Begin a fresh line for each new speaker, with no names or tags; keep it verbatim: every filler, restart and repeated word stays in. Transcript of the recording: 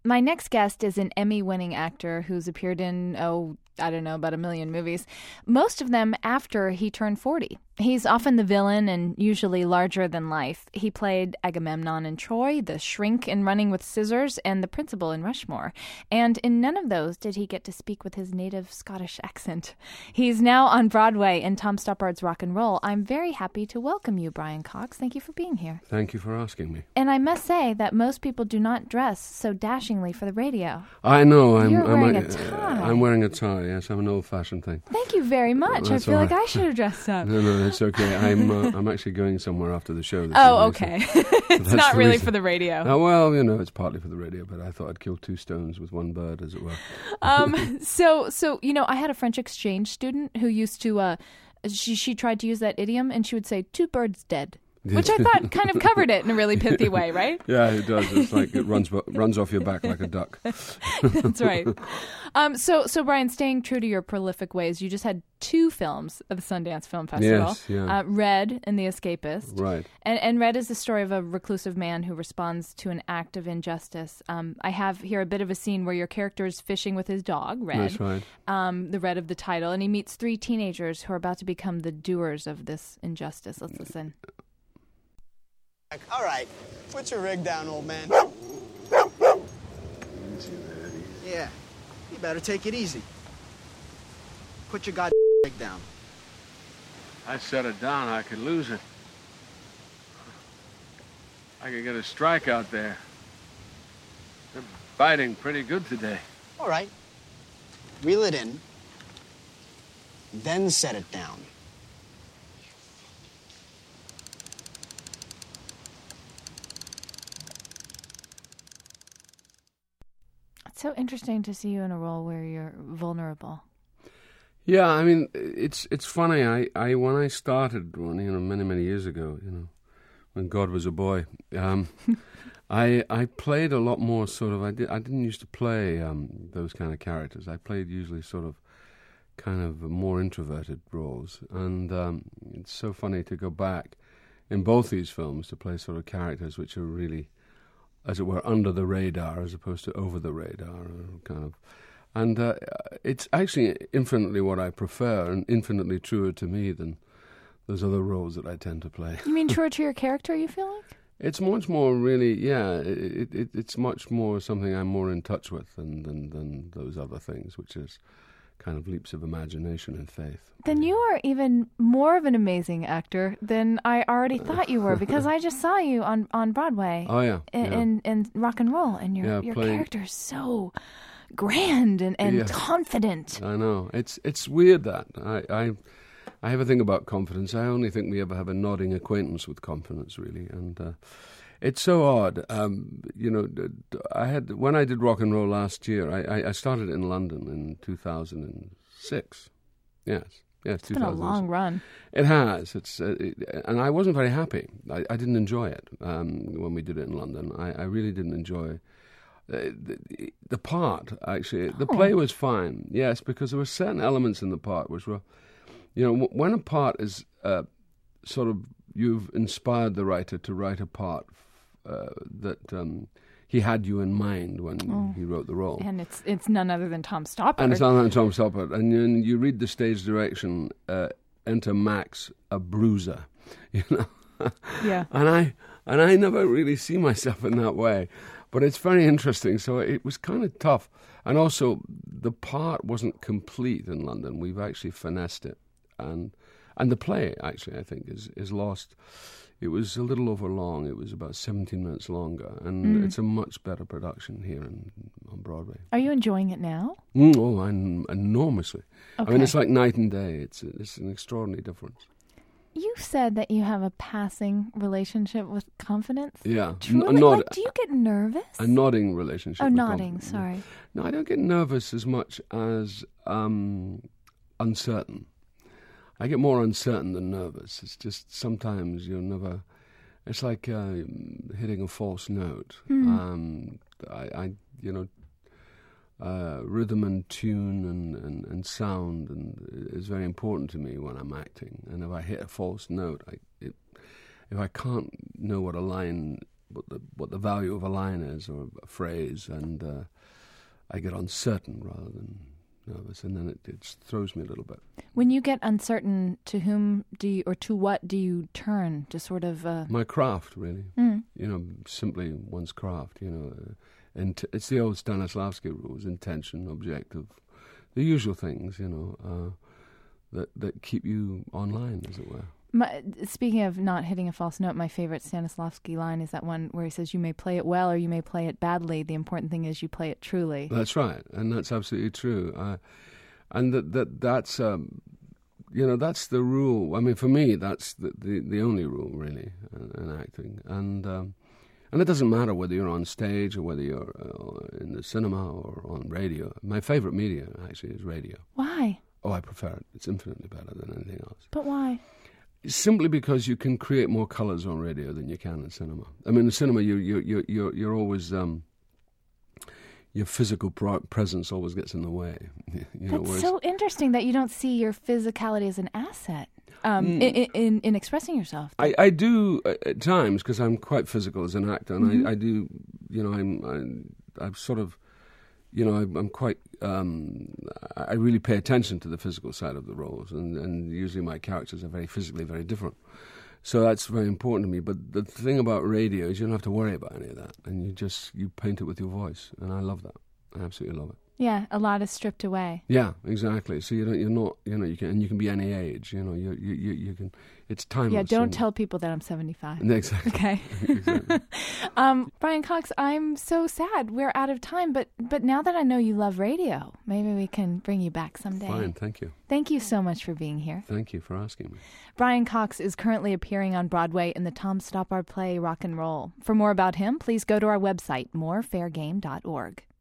My next guest is an Emmy-winning actor who's appeared in, oh, I don't know, about a million movies, most of them after he turned forty. He's often the villain and usually larger than life. He played Agamemnon in Troy, the shrink in Running with Scissors, and the principal in Rushmore. And in none of those did he get to speak with his native Scottish accent. He's now on Broadway in Tom Stoppard's Rock and Roll. I'm very happy to welcome you, Brian Cox. Thank you for being here.
Thank you for asking me.
And I must say that most people do not dress so dashingly for the radio.
I know. I'm,
You're
I'm
wearing
a,
a tie.
I'm wearing a tie, yes. I'm an old-fashioned thing.
Thank you very much.
That's
I feel
all
like
right.
I should have dressed up.
No, no, it's okay. I'm uh, I'm actually going somewhere after the show. This
Oh,
evening,
okay.
so
It's
that's
not
the
really
reason.
for the radio.
Uh, well, you know, it's partly for the radio, but I thought I'd kill two stones with one bird, as it were.
um, so, so you know, I had a French exchange student who used to, uh, she she tried to use that idiom, and she would say, two birds dead. Which I thought kind of covered it in a really pithy way, right?
Yeah, it does. It's like it runs runs off your back like a duck.
That's right. Um, so, so Brian, staying true to your prolific ways, you just had two films at the Sundance Film Festival.
Yes, yeah.
Uh, Red and The Escapist.
Right.
And, and Red is the story of a reclusive man who responds to an act of injustice. Um, I have here a bit of a scene where your character is fishing with his dog, Red.
That's right.
Um, the Red of the title. And he meets three teenagers who are about to become the doers of this injustice. Let's listen.
All right, put your rig down, old man. Yeah, you better take it easy. Put your goddamn rig down.
I set it down, I could lose it. I could get a strike out there. They're biting pretty good today.
All right, reel it in, then set it down.
It's so interesting to see you in a role where you're vulnerable.
Yeah, I mean, it's it's funny. I, I when I started, when, you know, many many years ago, you know, when God was a boy, um, I I played a lot more sort of. I did I didn't used to play um, those kind of characters. I played usually sort of, kind of more introverted roles, and um, it's so funny to go back in both these films to play sort of characters which are really, as it were, under the radar as opposed to over the radar, or kind of. And uh, it's actually infinitely what I prefer and infinitely truer to me than those other roles that I tend to play.
You mean truer to your character, you feel like?
It's much more really, yeah, it, it, it's much more something I'm more in touch with than, than, than those other things, which is kind of leaps of imagination and faith.
Then you are even more of an amazing actor than I already thought you were, because I just saw you on, on Broadway.
Oh, yeah.
In,
yeah.
in, in Rock and Roll, and your,
Yeah,
your
playing-
character is so grand and, and
Yeah.
confident.
I know. It's it's weird that. I, I I have a thing about confidence. I only think we ever have a nodding acquaintance with confidence, really. And uh, it's so odd. Um, you know, d- d- I had when I did Rock and Roll last year, I, I, I started in London in two thousand six. Yes. Yes,
It's been a long run.
It has. It's uh, it, and I wasn't very happy. I, I didn't enjoy it um, when we did it in London. I, I really didn't enjoy uh, the, the part. Actually, the
Oh.
play was fine. Yes, because there were certain elements in the part which were, you know, w- when a part is uh, sort of you've inspired the writer to write a part uh, that. Um, He had you in mind when
Oh.
he wrote the role.
And it's it's none other than Tom Stoppard.
And it's not on Tom Stoppard. And then you read the stage direction, uh, enter Max, a bruiser, you know.
Yeah.
And I and I never really see myself in that way. But it's very interesting. So it was kind of tough. And also, the part wasn't complete in London. We've actually finessed it. And and the play, actually, I think, is, is lost. It was a little over long. It was about seventeen minutes longer. And
Mm.
it's a much better production here in, on Broadway.
Are you enjoying it now?
Mm, oh, I'm enormously.
Okay.
I mean, it's like night and day. It's it's an extraordinary difference.
You said that you have a passing relationship with confidence.
Yeah,
Truly?
N- nod,
Like, do you get nervous?
a nodding relationship.
Oh,
with
nodding.
confidence.
Sorry.
No, I don't get nervous as much as um, uncertain. I get more uncertain than nervous. It's just sometimes you're never. It's like uh, hitting a false note.
Hmm.
Um, I, I, you know, uh, rhythm and tune and, and, and sound and is very important to me when I'm acting. And if I hit a false note, I, it, if I can't know what a line what the what the value of a line is or a phrase, and uh, I get uncertain rather than nervous, and then it, it throws me a little bit.
When you get uncertain, to whom do you, or to what do you turn to sort of... Uh...
My craft, really.
Mm.
You know, simply one's craft, you know. Uh, and it's the old Stanislavski rules, intention, objective, the usual things, you know, uh, that, that keep you online, as it were.
My, speaking of not hitting a false note, my favorite Stanislavski line is that one where he says, you may play it well or you may play it badly. The important thing is you play it truly.
That's right, and that's absolutely true. Uh, and that, that that's, um, you know, that's the rule. I mean, for me, that's the, the, the only rule, really, in, in acting. And um, and it doesn't matter whether you're on stage or whether you're uh, in the cinema or on radio. My favorite media, actually, is radio.
Why?
Oh, I prefer it. It's infinitely better than anything else.
But why?
Simply because you can create more colours on radio than you can in cinema. I mean, in cinema, you you you you're you're always um, your physical pro- presence always gets in the way. You know,
That's
whereas,
so interesting that you don't see your physicality as an asset um,
Mm.
in, in in expressing yourself.
I, I do uh, at times because I'm quite physical as an actor, and
Mhm.
I, I do, you know, I'm I, I'm sort of, you know, I'm, I'm quite. Um, I really pay attention to the physical side of the roles, and, and usually my characters are very physically very different. So that's very important to me. But the thing about radio is you don't have to worry about any of that, and you just you paint it with your voice, and I love that. I absolutely love it.
Yeah, a lot is stripped away.
Yeah, exactly. So you don't, you're not, you know, you can, and you can be any age. You know, you you you, you can. It's timeless.
Yeah, don't
and-
tell people that I'm seventy-five.
Exactly.
Okay.
Exactly.
um, Brian Cox, I'm so sad we're out of time, but but now that I know you love radio, maybe we can bring you back someday.
Fine. Thank you.
Thank you so much for being here.
Thank you for asking me.
Brian Cox is currently appearing on Broadway in the Tom Stoppard play Rock and Roll. For more about him, please go to our website, more fair game dot org.